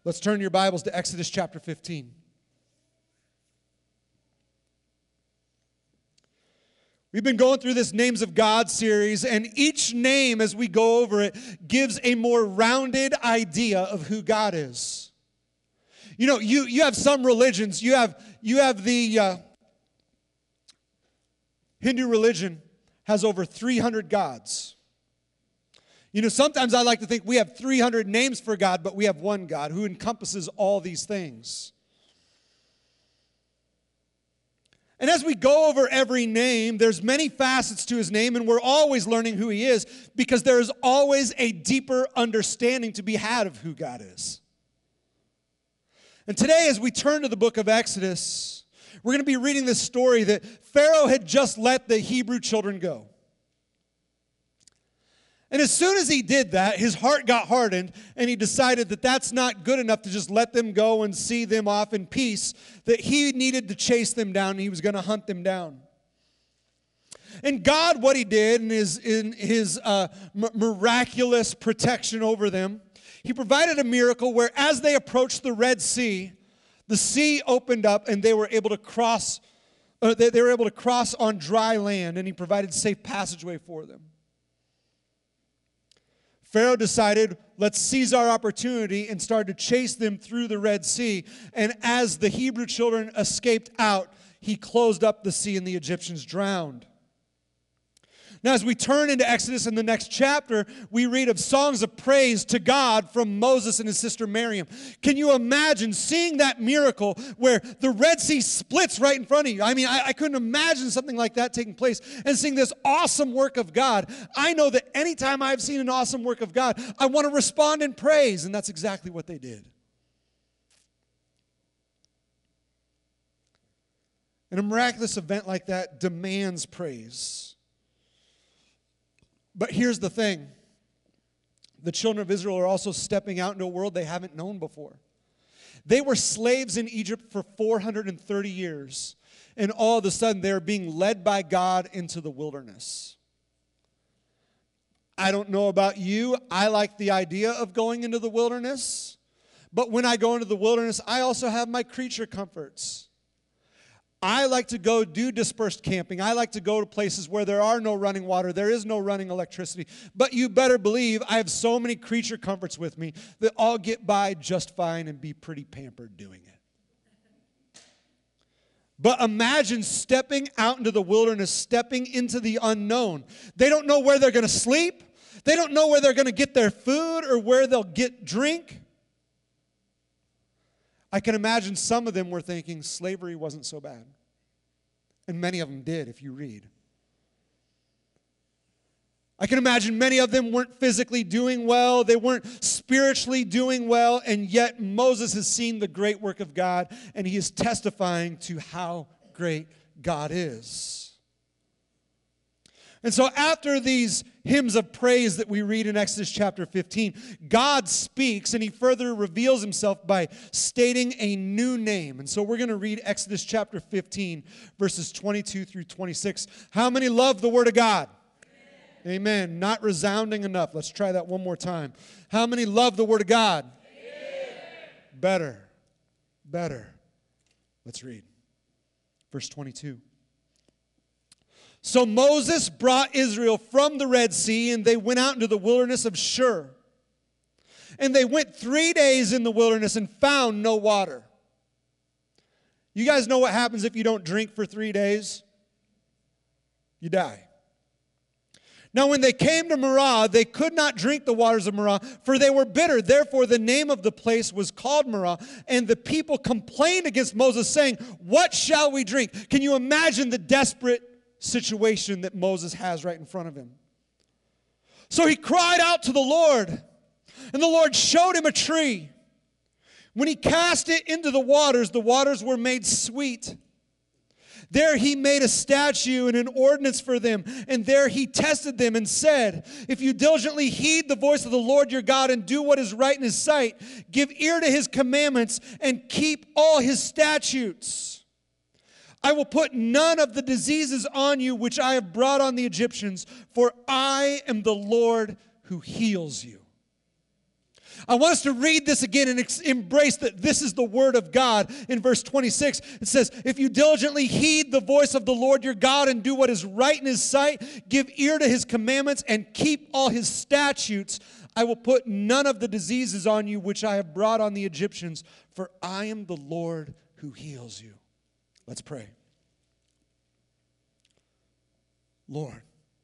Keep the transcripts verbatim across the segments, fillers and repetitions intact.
Let's turn your Bibles to Exodus chapter fifteen. We've been going through this Names of God series, and each name, as we go over it, gives a more rounded idea of who God is. You know, you, you have some religions. You have, you have the uh, Hindu religion has over three hundred gods. You know, sometimes I like to think we have three hundred names for God, but we have one God who encompasses all these things. And as we go over every name, there's many facets to his name, and we're always learning who he is because there is always a deeper understanding to be had of who God is. And today, as we turn to the book of Exodus, we're going to be reading this story that Pharaoh had just let the Hebrew children go. And as soon as he did that, his heart got hardened, and he decided that that's not good enough to just let them go and see them off in peace, that he needed to chase them down, and he was going to hunt them down. And God, what he did in his, in his uh, m- miraculous protection over them, he provided a miracle where as they approached the Red Sea, the sea opened up, and they were able to cross, uh, they, they were able to cross on dry land, and he provided safe passageway for them. Pharaoh decided, let's seize our opportunity, and started to chase them through the Red Sea. And as the Hebrew children escaped out, he closed up the sea and the Egyptians drowned. Now, as we turn into Exodus in the next chapter, we read of songs of praise to God from Moses and his sister Miriam. Can you imagine seeing that miracle where the Red Sea splits right in front of you? I mean, I, I couldn't imagine something like that taking place and seeing this awesome work of God. I know that anytime I've seen an awesome work of God, I want to respond in praise, and that's exactly what they did. And a miraculous event like that demands praise. But here's the thing. The children of Israel are also stepping out into a world they haven't known before. They were slaves in Egypt for four hundred thirty years, and all of a sudden they're being led by God into the wilderness. I don't know about you. I like the idea of going into the wilderness, but when I go into the wilderness, I also have my creature comforts. I like to go do dispersed camping. I like to go to places where there are no running water, there is no running electricity. But you better believe I have so many creature comforts with me that I'll get by just fine and be pretty pampered doing it. But imagine stepping out into the wilderness, stepping into the unknown. They don't know where they're going to sleep. They don't know where they're going to get their food or where they'll get drink. I can imagine some of them were thinking slavery wasn't so bad. And many of them did, if you read. I can imagine many of them weren't physically doing well. They weren't spiritually doing well. And yet Moses has seen the great work of God, and he is testifying to how great God is. And so after these hymns of praise that we read in Exodus chapter fifteen, God speaks, and he further reveals himself by stating a new name. And so we're going to read Exodus chapter fifteen, verses twenty-two through twenty-six. How many love the word of God? Amen. Amen. Not resounding enough. Let's try that one more time. How many love the word of God? Amen. Better. Better. Let's read. Verse twenty-two. So Moses brought Israel from the Red Sea, and they went out into the wilderness of Shur. And they went three days in the wilderness and found no water. You guys know what happens if you don't drink for three days? You die. Now when they came to Marah, they could not drink the waters of Marah, for they were bitter. Therefore the name of the place was called Marah. And the people complained against Moses, saying, what shall we drink? Can you imagine the desperate situation that Moses has right in front of him? So he cried out to the Lord, and the Lord showed him a tree. When he cast it into the waters, the waters were made sweet. There he made a statue and an ordinance for them, and there he tested them and said, if you diligently heed the voice of the Lord your God and do what is right in his sight, give ear to his commandments and keep all his statutes, I will put none of the diseases on you which I have brought on the Egyptians, for I am the Lord who heals you. I want us to read this again and ex- embrace that this is the word of God. In verse twenty-six, it says, if you diligently heed the voice of the Lord your God and do what is right in his sight, give ear to his commandments and keep all his statutes, I will put none of the diseases on you which I have brought on the Egyptians, for I am the Lord who heals you. Let's pray. Lord,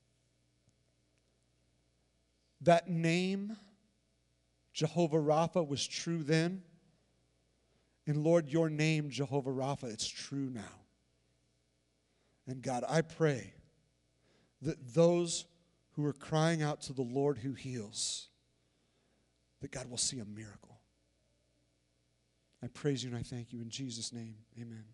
that name, Jehovah Rapha, was true then. And Lord, your name, Jehovah Rapha, it's true now. And God, I pray that those who are crying out to the Lord who heals, that God will see a miracle. I praise you and I thank you in Jesus' name. Amen.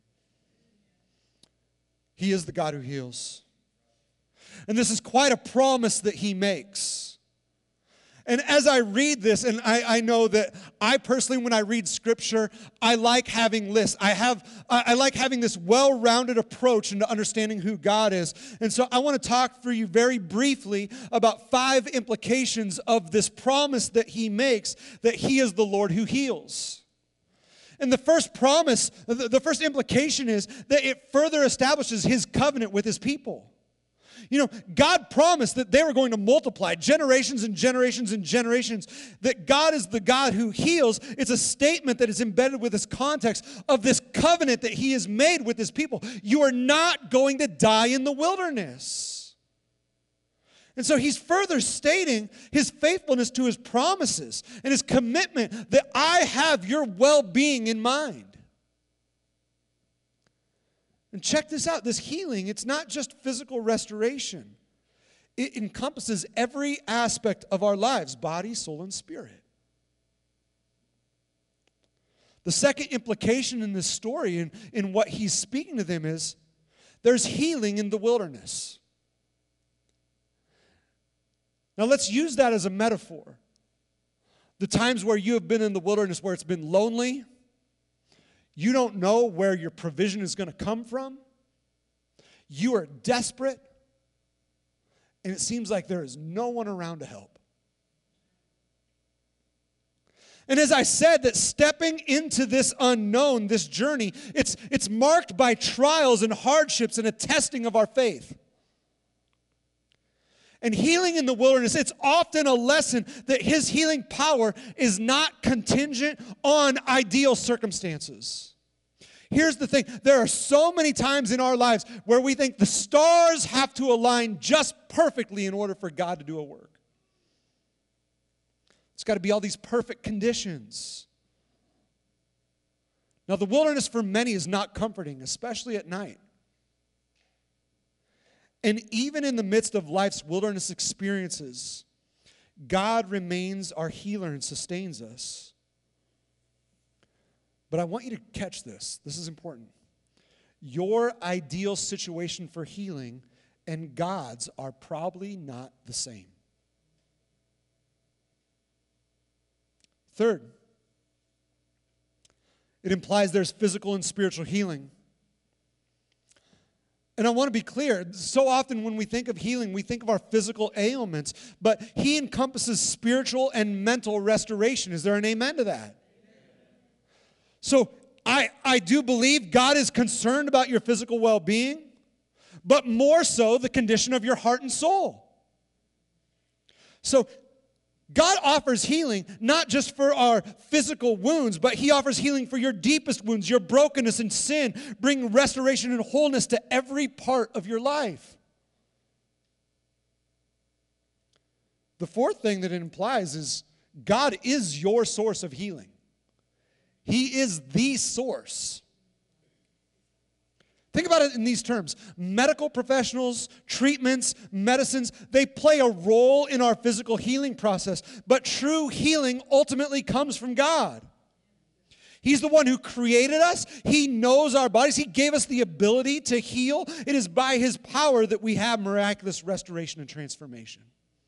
He is the God who heals. And this is quite a promise that he makes. And as I read this, and I, I know that I personally, when I read Scripture, I like having lists. I have, I, I like having this well-rounded approach into understanding who God is. And so I want to talk for you very briefly about five implications of this promise that he makes, that he is the Lord who heals. And the first promise, the, the first implication is that it further establishes his covenant with his people. You know, God promised that they were going to multiply generations and generations and generations, that God is the God who heals. It's a statement that is embedded with this context of this covenant that he has made with his people. You are not going to die in the wilderness. And so he's further stating his faithfulness to his promises and his commitment that I have your well-being in mind. And check this out, this healing, it's not just physical restoration. It encompasses every aspect of our lives, body, soul, and spirit. The second implication in this story, in, in what he's speaking to them, is there's healing in the wilderness. Now let's use that as a metaphor. The times where you have been in the wilderness where it's been lonely, you don't know where your provision is going to come from. You are desperate. And it seems like there is no one around to help. And as I said, that stepping into this unknown, this journey, it's, it's marked by trials and hardships and a testing of our faith. And healing in the wilderness, it's often a lesson that his healing power is not contingent on ideal circumstances. Here's the thing. There are so many times in our lives where we think the stars have to align just perfectly in order for God to do a work. It's got to be all these perfect conditions. Now, the wilderness for many is not comforting, especially at night. And even in the midst of life's wilderness experiences, God remains our healer and sustains us. But I want you to catch this. This is important. Your ideal situation for healing and God's are probably not the same. Third, it implies there's physical and spiritual healing. And I want to be clear, so often when we think of healing, we think of our physical ailments, but he encompasses spiritual and mental restoration. Is there an amen to that? So I, I do believe God is concerned about your physical well-being, but more so the condition of your heart and soul. So God offers healing not just for our physical wounds, but he offers healing for your deepest wounds, your brokenness and sin, bringing restoration and wholeness to every part of your life. The fourth thing that it implies is God is your source of healing. He is the source. Think about it in these terms. Medical professionals, treatments, medicines, they play a role in our physical healing process, but true healing ultimately comes from God. He's the one who created us. He knows our bodies. He gave us the ability to heal. It is by his power that we have miraculous restoration and transformation.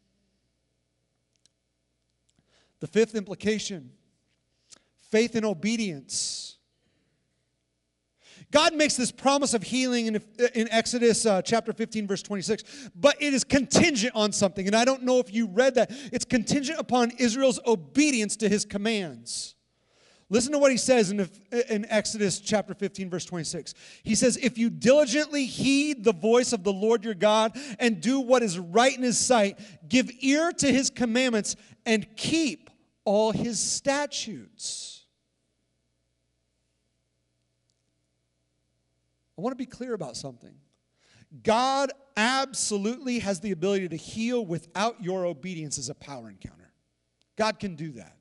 The fifth implication, faith and obedience. God makes this promise of healing in, in Exodus uh, chapter fifteen, verse twenty-six, but it is contingent on something. And I don't know if you read that. It's contingent upon Israel's obedience to his commands. Listen to what he says in, in Exodus chapter fifteen, verse twenty-six. He says, if you diligently heed the voice of the Lord your God and do what is right in his sight, give ear to his commandments and keep all his statutes. I want to be clear about something. God absolutely has the ability to heal without your obedience as a power encounter. God can do that.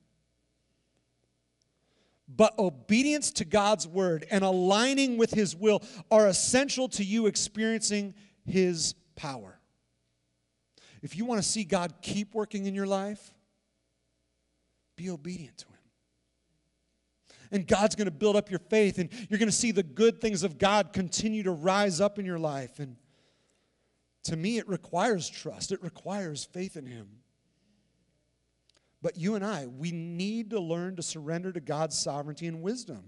But obedience to God's word and aligning with his will are essential to you experiencing his power. If you want to see God keep working in your life, be obedient to him. And God's going to build up your faith, and you're going to see the good things of God continue to rise up in your life. And to me, it requires trust. It requires faith in him. But you and I, we need to learn to surrender to God's sovereignty and wisdom.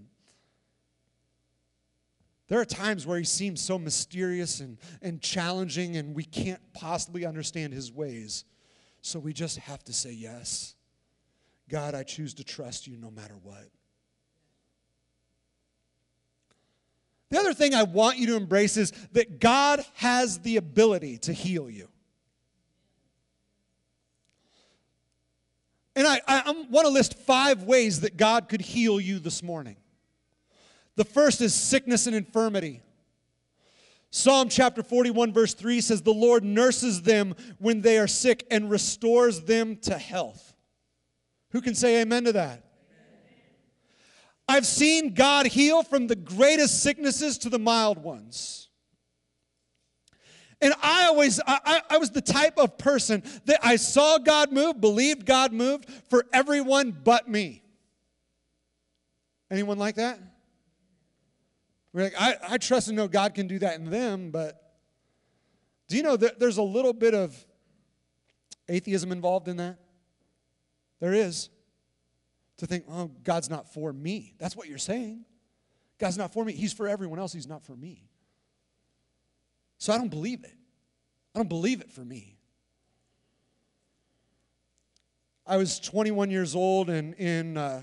There are times where he seems so mysterious and, and challenging, and we can't possibly understand his ways. So we just have to say yes. God, I choose to trust you no matter what. The other thing I want you to embrace is that God has the ability to heal you. And I, I want to list five ways that God could heal you this morning. The first is sickness and infirmity. Psalm chapter forty-one, verse three says, the Lord nurses them when they are sick and restores them to health. Who can say amen to that? I've seen God heal from the greatest sicknesses to the mild ones. And I always, I, I was the type of person that I saw God move, believed God moved for everyone but me. Anyone like that? We're like, I, I trust and know God can do that in them, but do you know that there's a little bit of atheism involved in that? There is. To think, oh, God's not for me. That's what you're saying. God's not for me. He's for everyone else. He's not for me. So I don't believe it. I don't believe it for me. I was twenty-one years old and in uh,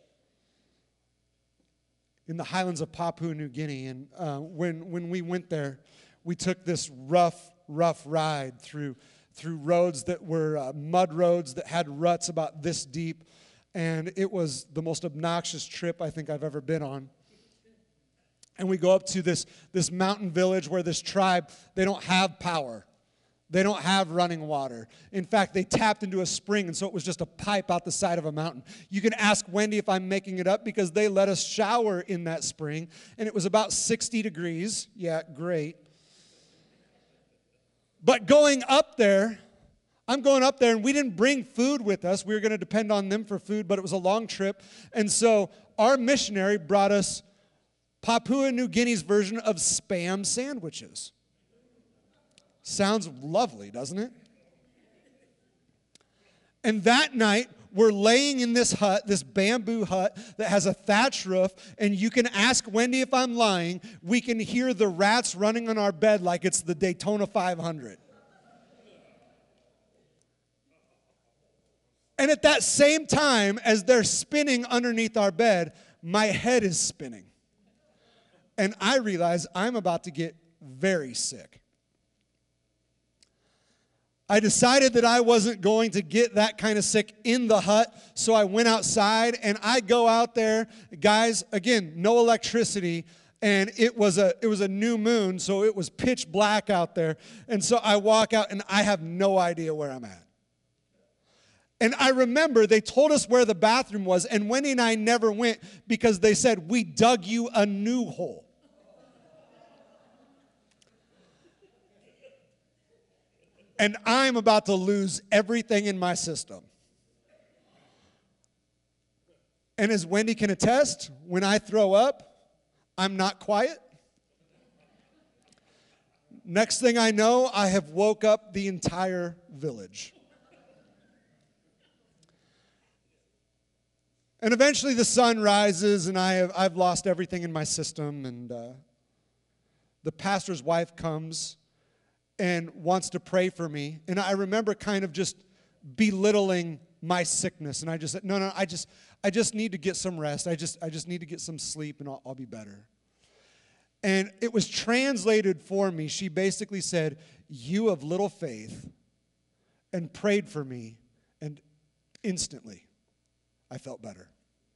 in the highlands of Papua New Guinea, and uh, when when we went there, we took this rough, rough ride through through roads that were uh, mud roads that had ruts about this deep, and it was the most obnoxious trip I think I've ever been on. And we go up to this, this mountain village where this tribe, they don't have power. They don't have running water. In fact, they tapped into a spring, and so it was just a pipe out the side of a mountain. You can ask Wendy if I'm making it up because they let us shower in that spring, and it was about sixty degrees. Yeah, great. But going up there, I'm going up there, and we didn't bring food with us. We were going to depend on them for food, but it was a long trip. And so our missionary brought us Papua New Guinea's version of Spam sandwiches. Sounds lovely, doesn't it? And that night, we're laying in this hut, this bamboo hut that has a thatch roof, and you can ask Wendy if I'm lying. We can hear the rats running on our bed like it's the Daytona five hundred. And at that same time, as they're spinning underneath our bed, my head is spinning. And I realize I'm about to get very sick. I decided that I wasn't going to get that kind of sick in the hut, so I went outside, and I go out there. Guys, again, no electricity, and it was a it was a new moon, so it was pitch black out there. And so I walk out, and I have no idea where I'm at. And I remember they told us where the bathroom was, and Wendy and I never went because they said, we dug you a new hole. And I'm about to lose everything in my system. And as Wendy can attest, when I throw up, I'm not quiet. Next thing I know, I have woke up the entire village. And eventually the sun rises, and I have, I've lost everything in my system, and uh, the pastor's wife comes and wants to pray for me. And I remember kind of just belittling my sickness. And I just said, no, no, I just I just need to get some rest. I just I just need to get some sleep and I'll, I'll be better. And it was translated for me. She basically said, you of little faith, and prayed for me. And instantly, I felt better.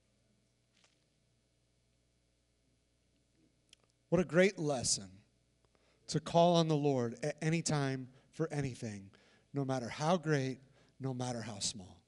What a great lesson to call on the Lord at any time for anything, no matter how great, no matter how small.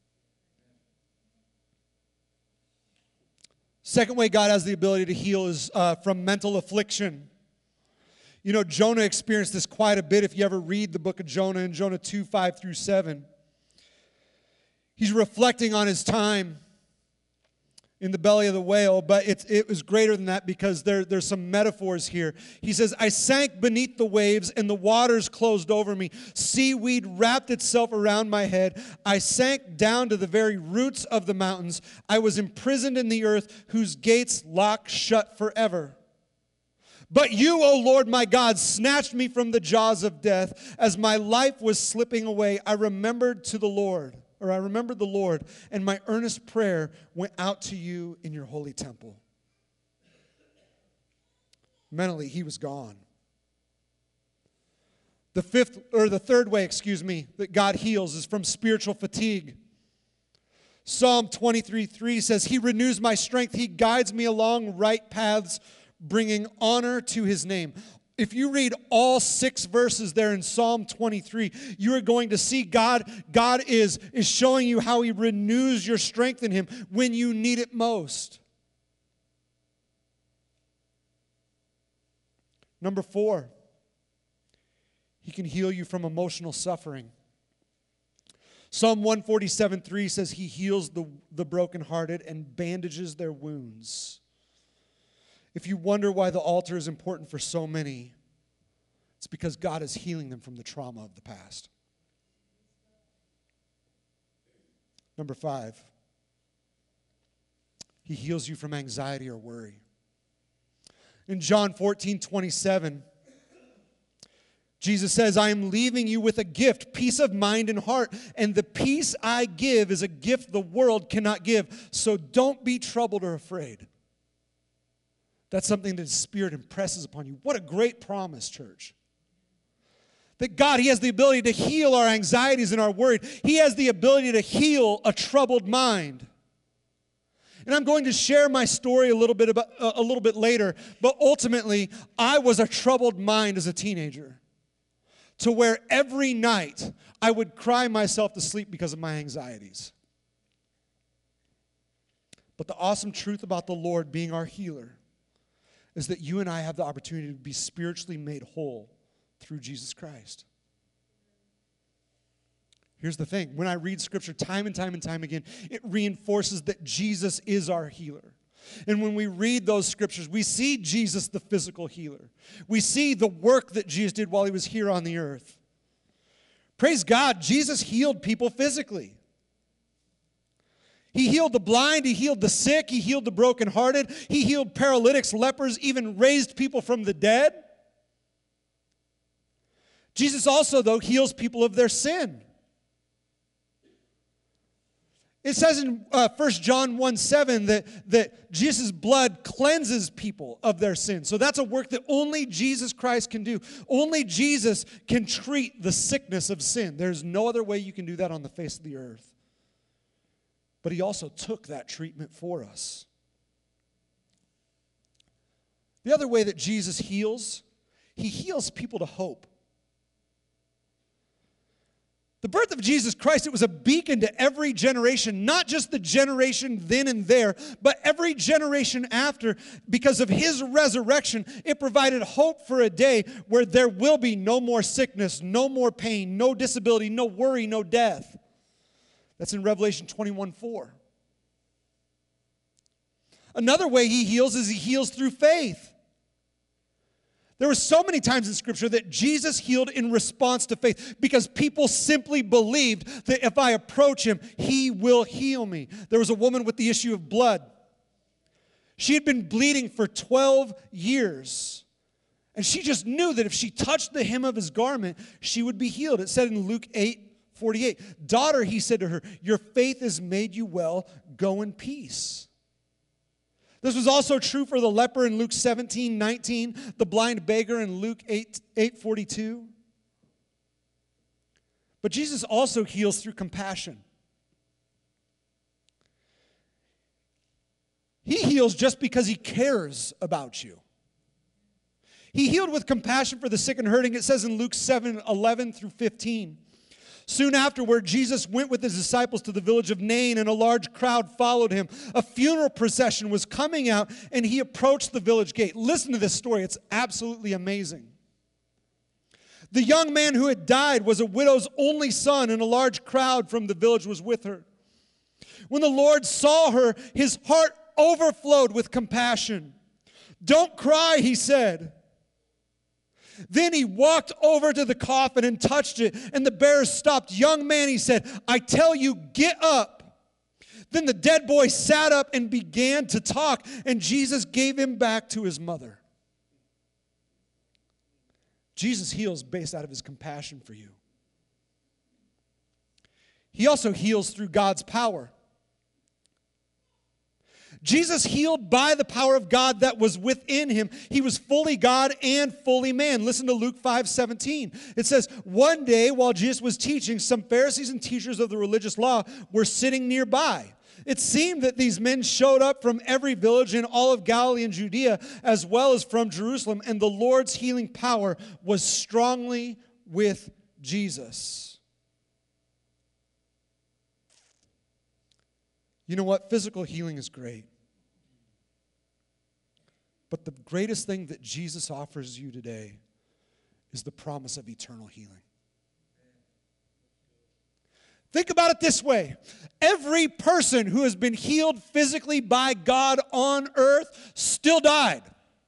Second way God has the ability to heal is uh, from mental affliction. You know, Jonah experienced this quite a bit if you ever read the book of Jonah in Jonah two, five through seven. He's reflecting on his time in the belly of the whale, but it, it was greater than that because there, there's some metaphors here. He says, I sank beneath the waves and the waters closed over me. Seaweed wrapped itself around my head. I sank down to the very roots of the mountains. I was imprisoned in the earth whose gates lock shut forever. But you, O Lord my God, snatched me from the jaws of death. As my life was slipping away, I remembered to the Lord. Or I remembered the Lord, and my earnest prayer went out to you in your holy temple. Mentally, he was gone. The fifth, or the third way, excuse me, that God heals is from spiritual fatigue. Psalm twenty-three three says, He renews my strength. He guides me along right paths, bringing honor to His name. If you read all six verses there in Psalm twenty-three, you are going to see God, God is, is showing you how He renews your strength in Him when you need it most. Number four, He can heal you from emotional suffering. Psalm one forty-seven three says He heals the, the brokenhearted and bandages their wounds. If you wonder why the altar is important for so many, it's because God is healing them from the trauma of the past. Number five, He heals you from anxiety or worry. In John fourteen twenty-seven, Jesus says, I am leaving you with a gift, peace of mind and heart, and the peace I give is a gift the world cannot give, so don't be troubled or afraid. That's something that His Spirit impresses upon you. What a great promise, church. That God, He has the ability to heal our anxieties and our worry. He has the ability to heal a troubled mind. And I'm going to share my story a little bit about, uh, a little bit later, but ultimately, I was a troubled mind as a teenager, to where every night I would cry myself to sleep because of my anxieties. But the awesome truth about the Lord being our healer is that you and I have the opportunity to be spiritually made whole through Jesus Christ. Here's the thing. When I read Scripture time and time and time again, it reinforces that Jesus is our healer. And when we read those Scriptures, we see Jesus the physical healer. We see the work that Jesus did while He was here on the earth. Praise God, Jesus healed people physically. He healed the blind, He healed the sick, He healed the brokenhearted, He healed paralytics, lepers, even raised people from the dead. Jesus also, though, heals people of their sin. It says in uh, First John one seven that, that Jesus' blood cleanses people of their sin. So that's a work that only Jesus Christ can do. Only Jesus can treat the sickness of sin. There's no other way you can do that on the face of the earth. But He also took that treatment for us. The other way that Jesus heals, He heals people to hope. The birth of Jesus Christ, it was a beacon to every generation, not just the generation then and there, but every generation after. Because of His resurrection, it provided hope for a day where there will be no more sickness, no more pain, no disability, no worry, no death. That's in Revelation twenty-one four. Another way He heals is He heals through faith. There were so many times in Scripture that Jesus healed in response to faith because people simply believed that if I approach Him, He will heal me. There was a woman with the issue of blood. She had been bleeding for twelve years. And she just knew that if she touched the hem of his garment, she would be healed. It said in Luke eight forty-eight, "Daughter," he said to her, "your faith has made you well. Go in peace." This was also true for the leper in Luke seventeen nineteen, the blind beggar in Luke eight forty-two. But Jesus also heals through compassion. He heals just because he cares about you. He healed with compassion for the sick and hurting. It says in Luke seven eleven through fifteen. Soon afterward, Jesus went with his disciples to the village of Nain, and a large crowd followed him. A funeral procession was coming out, and he approached the village gate. Listen to this story. It's absolutely amazing. The young man who had died was a widow's only son, and a large crowd from the village was with her. When the Lord saw her, his heart overflowed with compassion. "Don't cry," he said. Then he walked over to the coffin and touched it, and the bearers stopped. "Young man," he said, "I tell you, get up." Then the dead boy sat up and began to talk, and Jesus gave him back to his mother. Jesus heals based out of his compassion for you. He also heals through God's power. Jesus healed by the power of God that was within him. He was fully God and fully man. Listen to Luke five seventeen. It says, "One day while Jesus was teaching, some Pharisees and teachers of the religious law were sitting nearby. It seemed that these men showed up from every village in all of Galilee and Judea, as well as from Jerusalem, and the Lord's healing power was strongly with Jesus." You know what? Physical healing is great. But the greatest thing that Jesus offers you today is the promise of eternal healing. Think about it this way. Every person who has been healed physically by God on earth still died.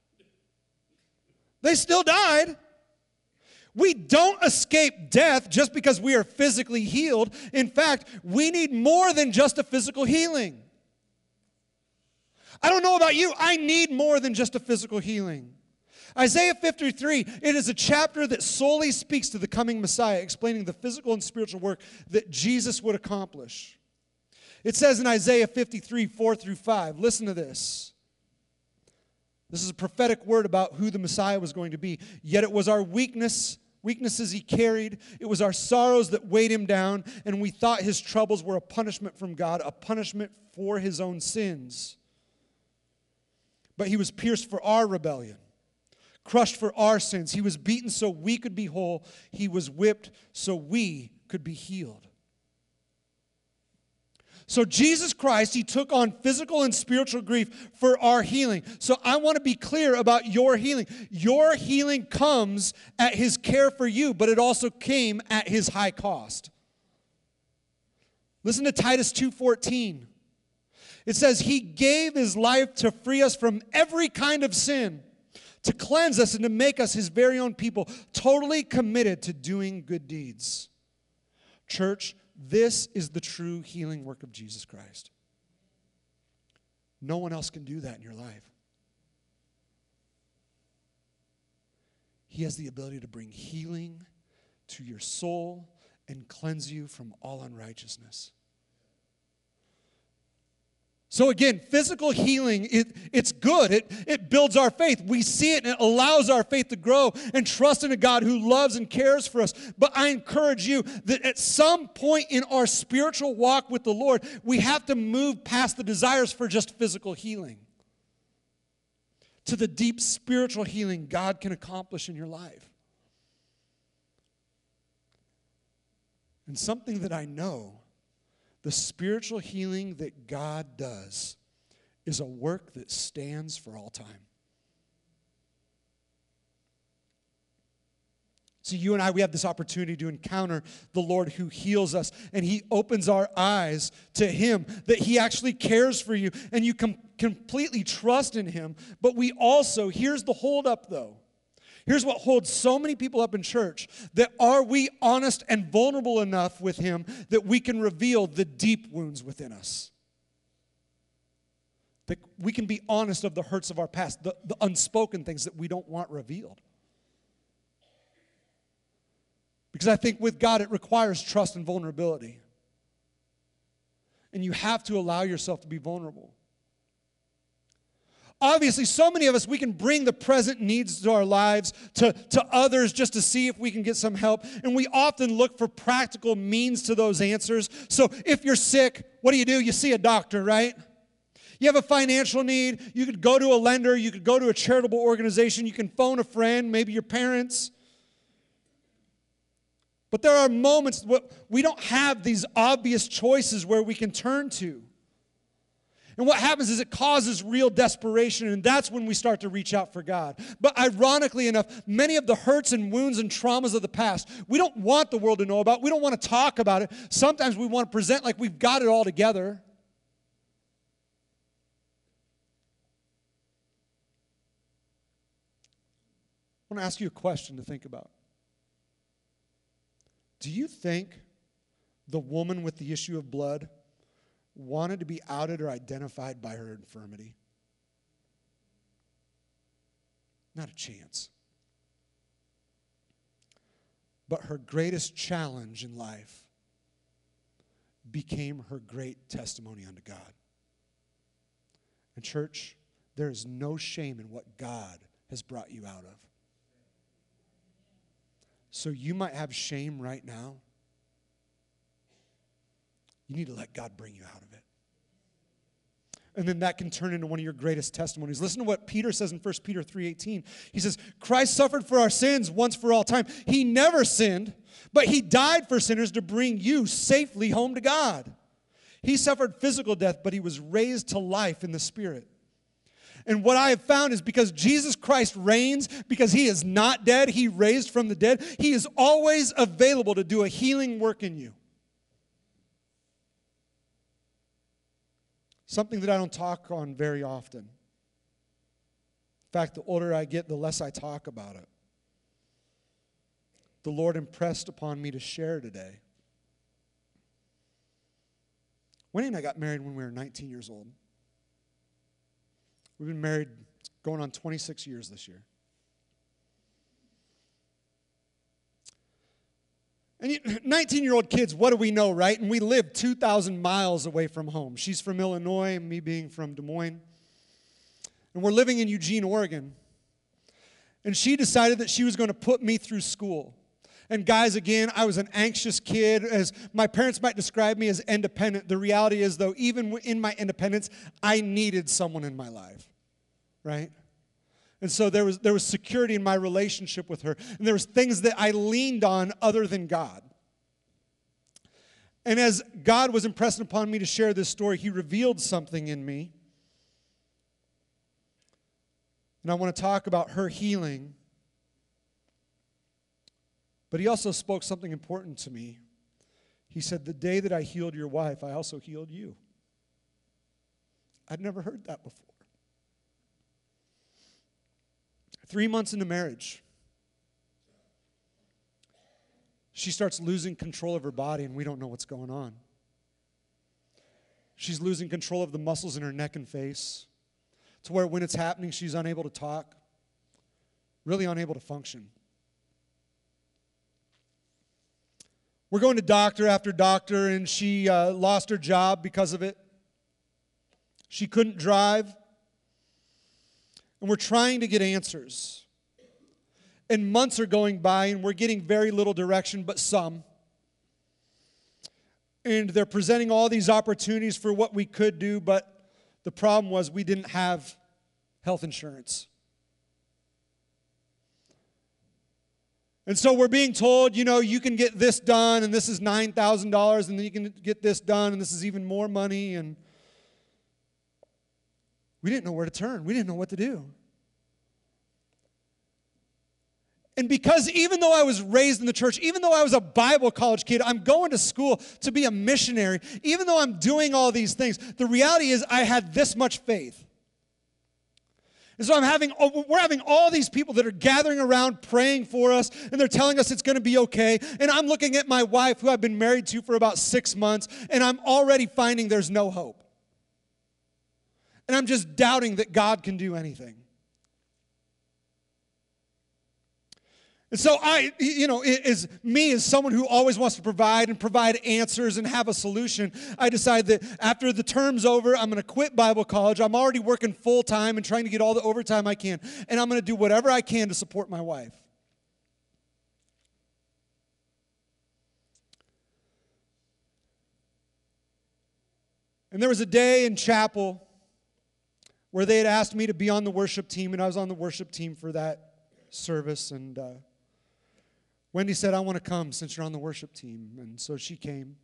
They still died. We don't escape death just because we are physically healed. In fact, we need more than just a physical healing. I don't know about you, I need more than just a physical healing. Isaiah fifty-three, it is a chapter that solely speaks to the coming Messiah, explaining the physical and spiritual work that Jesus would accomplish. It says in Isaiah fifty-three, four through five, listen to this. This is a prophetic word about who the Messiah was going to be. "Yet it was our weakness, weaknesses he carried. It was our sorrows that weighed him down, and we thought his troubles were a punishment from God, a punishment for his own sins. But he was pierced for our rebellion, crushed for our sins. He was beaten so we could be whole. He was whipped so we could be healed." So Jesus Christ, he took on physical and spiritual grief for our healing. So I want to be clear about your healing. Your healing comes at his care for you, but it also came at his high cost. Listen to Titus two fourteen. It says, "He gave his life to free us from every kind of sin, to cleanse us and to make us his very own people, totally committed to doing good deeds." Church, this is the true healing work of Jesus Christ. No one else can do that in your life. He has the ability to bring healing to your soul and cleanse you from all unrighteousness. So again, physical healing, it, it's good. It, it builds our faith. We see it and it allows our faith to grow and trust in a God who loves and cares for us. But I encourage you that at some point in our spiritual walk with the Lord, we have to move past the desires for just physical healing to the deep spiritual healing God can accomplish in your life. And something that I know, the spiritual healing that God does is a work that stands for all time. So you and I, we have this opportunity to encounter the Lord who heals us, and he opens our eyes to him, that he actually cares for you, and you com- completely trust in him. But we also, here's the holdup though. Here's what holds so many people up in church, that are we honest and vulnerable enough with him that we can reveal the deep wounds within us? That we can be honest of the hurts of our past, the, the unspoken things that we don't want revealed. Because I think with God, it requires trust and vulnerability. And you have to allow yourself to be vulnerable. Obviously, so many of us, we can bring the present needs to our lives to, to others just to see if we can get some help. And we often look for practical means to those answers. So if you're sick, what do you do? You see a doctor, right? You have a financial need, you could go to a lender, you could go to a charitable organization, you can phone a friend, maybe your parents. But there are moments where we don't have these obvious choices where we can turn to. And what happens is it causes real desperation, and that's when we start to reach out for God. But ironically enough, many of the hurts and wounds and traumas of the past, we don't want the world to know about. We don't want to talk about it. Sometimes we want to present like we've got it all together. I want to ask you a question to think about. Do you think the woman with the issue of blood wanted to be outed or identified by her infirmity? Not a chance. But her greatest challenge in life became her great testimony unto God. And church, there is no shame in what God has brought you out of. So you might have shame right now. You need to let God bring you out of it. And then that can turn into one of your greatest testimonies. Listen to what Peter says in First Peter three eighteen. He says, Christ suffered for our sins once for all time. He never sinned, but he died for sinners to bring you safely home to God. He suffered physical death, but he was raised to life in the Spirit. And what I have found is because Jesus Christ reigns, because he is not dead, he raised from the dead, he is always available to do a healing work in you. Something that I don't talk on very often. In fact, the older I get, the less I talk about it. The Lord impressed upon me to share today. Wendy and I got married when we were nineteen years old. We've been married going on twenty-six years this year. And nineteen-year-old kids, what do we know, right? And we live two thousand miles away from home. She's from Illinois, and me being from Des Moines. And we're living in Eugene, Oregon. And she decided that she was going to put me through school. And guys, again, I was an anxious kid. As my parents might describe me as independent. The reality is, though, even in my independence, I needed someone in my life, right? And so there was, there was security in my relationship with her. And there was things that I leaned on other than God. And as God was impressing upon me to share this story, he revealed something in me. And I want to talk about her healing. But he also spoke something important to me. He said, the day that I healed your wife, I also healed you. I'd never heard that before. Three months into marriage, she starts losing control of her body, and we don't know what's going on. She's losing control of the muscles in her neck and face, to where when it's happening, she's unable to talk, really unable to function. We're going to doctor after doctor, and she uh, lost her job because of it. She couldn't drive. And we're trying to get answers. And months are going by, and we're getting very little direction, but some. And they're presenting all these opportunities for what we could do, but the problem was we didn't have health insurance. And so we're being told, you know, you can get this done, and this is nine thousand dollars, and then you can get this done, and this is even more money. And we didn't know where to turn. We didn't know what to do. And because even though I was raised in the church, even though I was a Bible college kid, I'm going to school to be a missionary, even though I'm doing all these things, the reality is I had this much faith. And so I'm having, we're having all these people that are gathering around praying for us, and they're telling us it's going to be okay. And I'm looking at my wife, who I've been married to for about six months, and I'm already finding there's no hope. And I'm just doubting that God can do anything. And so I, you know, as me as someone who always wants to provide and provide answers and have a solution, I decided that after the term's over, I'm going to quit Bible college. I'm already working full time and trying to get all the overtime I can, and I'm going to do whatever I can to support my wife. And there was a day in chapel where they had asked me to be on the worship team, and I was on the worship team for that service, and uh, Wendy said, I want to come since you're on the worship team. And so she came.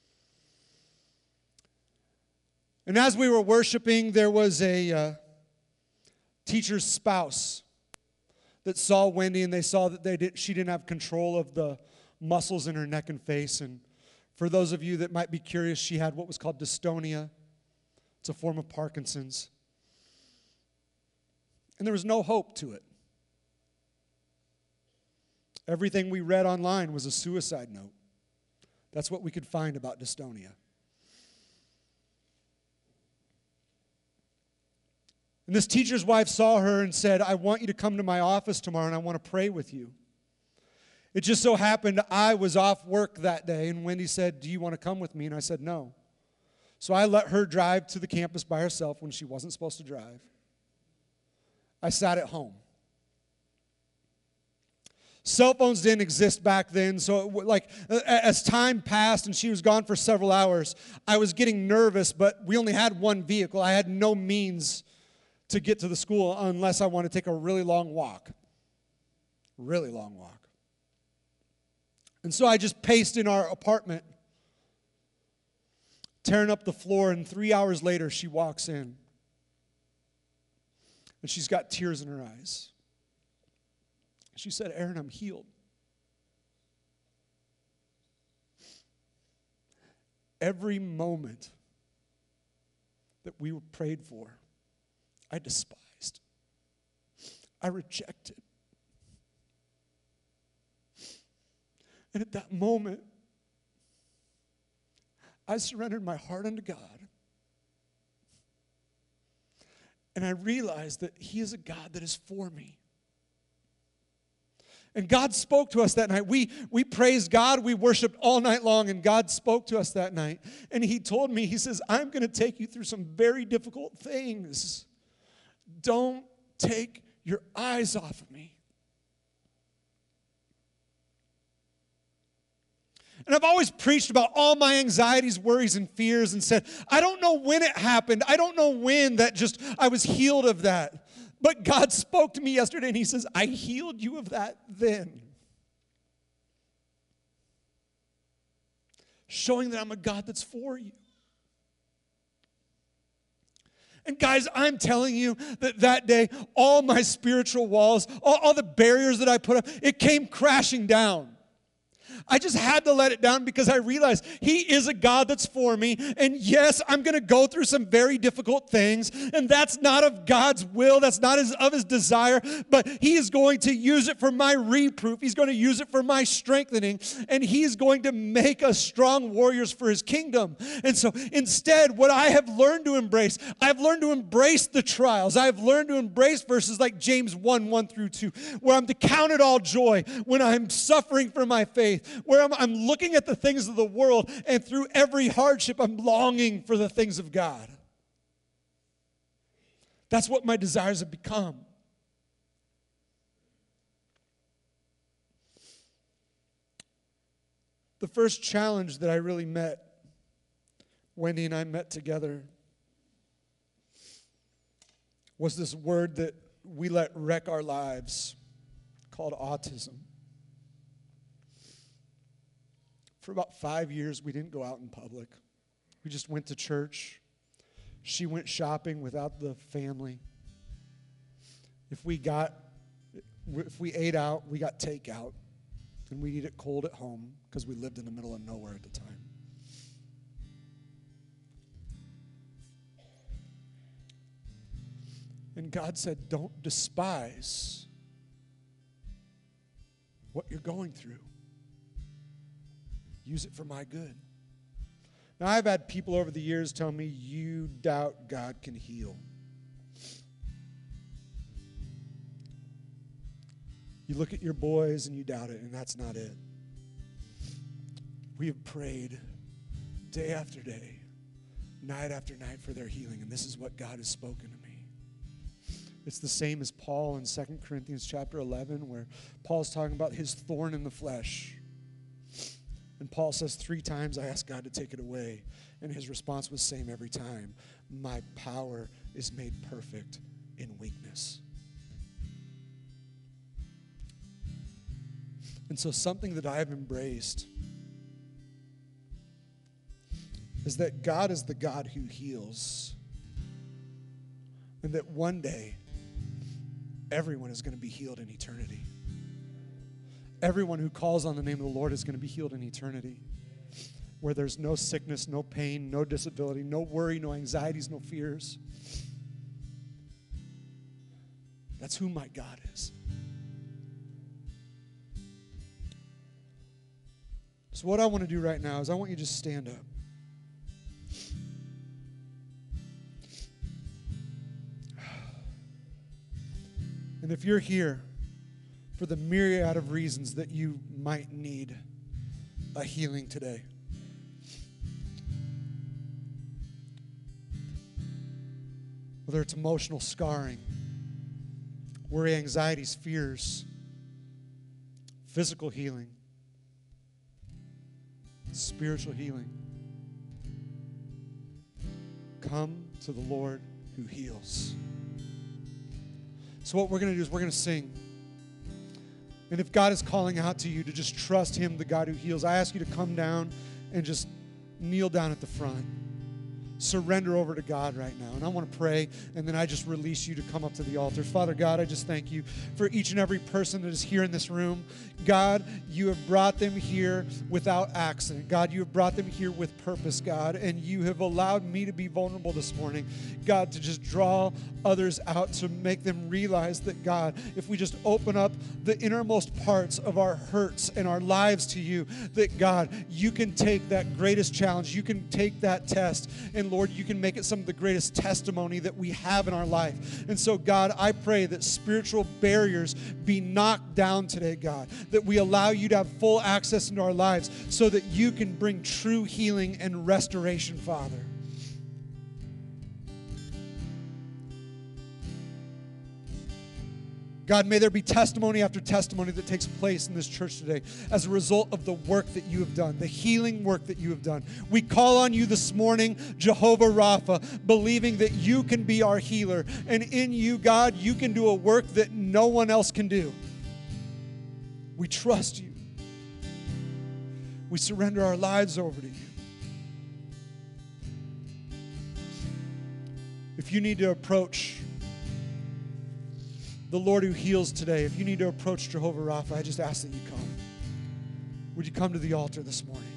And as we were worshiping, there was a uh, teacher's spouse that saw Wendy, and they saw that they did, she didn't have control of the muscles in her neck and face. And for those of you that might be curious, she had what was called dystonia. It's a form of Parkinson's. And there was no hope to it. Everything we read online was a suicide note. That's what we could find about dystonia. And this teacher's wife saw her and said, I want you to come to my office tomorrow and I want to pray with you. It just so happened I was off work that day, and Wendy said, do you want to come with me? And I said, no. So I let her drive to the campus by herself when she wasn't supposed to drive. I sat at home. Cell phones didn't exist back then, so it, like as time passed and she was gone for several hours, I was getting nervous, but we only had one vehicle. I had no means to get to the school unless I wanted to take a really long walk. Really long walk. And so I just paced in our apartment, tearing up the floor, and three hours later she walks in. And she's got tears in her eyes. She said, Aaron, I'm healed. Every moment that we were prayed for, I despised. I rejected. And at that moment, I surrendered my heart unto God. And I realized that He is a God that is for me. And God spoke to us that night. We, we praised God. We worshiped all night long, and God spoke to us that night. And He told me, He says, I'm going to take you through some very difficult things. Don't take your eyes off of me. And I've always preached about all my anxieties, worries, and fears and said, I don't know when it happened. I don't know when that just, I was healed of that. But God spoke to me yesterday and He says, I healed you of that then. Showing that I'm a God that's for you. And guys, I'm telling you that that day, all my spiritual walls, all, all the barriers that I put up, it came crashing down. I just had to let it down because I realized He is a God that's for me. And yes, I'm going to go through some very difficult things. And that's not of God's will. That's not his, of His desire. But He is going to use it for my reproof. He's going to use it for my strengthening. And He's going to make us strong warriors for His kingdom. And so instead, what I have learned to embrace, I've learned to embrace the trials. I've learned to embrace verses like James one, one through two, where I'm to count it all joy when I'm suffering for my faith. Where I'm, I'm looking at the things of the world, and through every hardship, I'm longing for the things of God. That's what my desires have become. The first challenge that I really met, Wendy and I met together, was this word that we let wreck our lives called autism. For about five years, we didn't go out in public. We just went to church. She went shopping without the family. If we got, if we ate out, we got takeout. And we'd eat it cold at home because we lived in the middle of nowhere at the time. And God said, don't despise what you're going through. Use it for my good. Now, I've had people over the years tell me, you doubt God can heal. You look at your boys and you doubt it, and that's not it. We have prayed day after day, night after night for their healing, and this is what God has spoken to me. It's the same as Paul in Second Corinthians chapter eleven, where Paul's talking about his thorn in the flesh. And Paul says three times, I asked God to take it away. And his response was same every time. My power is made perfect in weakness. And so something that I have embraced is that God is the God who heals. And that one day, everyone is going to be healed in eternity. Everyone who calls on the name of the Lord is going to be healed in eternity. Where there's no sickness, no pain, no disability, no worry, no anxieties, no fears. That's who my God is. So what I want to do right now is I want you to just stand up. And if you're here for the myriad of reasons that you might need a healing today, whether it's emotional scarring, worry, anxieties, fears, physical healing, spiritual healing, come to the Lord who heals. So what we're going to do is we're going to sing. And if God is calling out to you to just trust him, the God who heals, I ask you to come down and just kneel down at the front. Surrender over to God right now. And I want to pray, and then I just release you to come up to the altar. Father God, I just thank you for each and every person that is here in this room. God, you have brought them here without accident. God, you have brought them here with purpose, God, and you have allowed me to be vulnerable this morning, God, to just draw others out, to make them realize that, God, if we just open up the innermost parts of our hurts and our lives to you, that, God, you can take that greatest challenge, you can take that test, and Lord, you can make it some of the greatest testimony that we have in our life. And so, God, I pray that spiritual barriers be knocked down today, God, that we allow you to have full access into our lives so that you can bring true healing and restoration, Father. God, may there be testimony after testimony that takes place in this church today as a result of the work that you have done, the healing work that you have done. We call on you this morning, Jehovah Rapha, believing that you can be our healer. And in you, God, you can do a work that no one else can do. We trust you. We surrender our lives over to you. If you need to approach the Lord who heals today, if you need to approach Jehovah Rapha, I just ask that you come. Would you come to the altar this morning?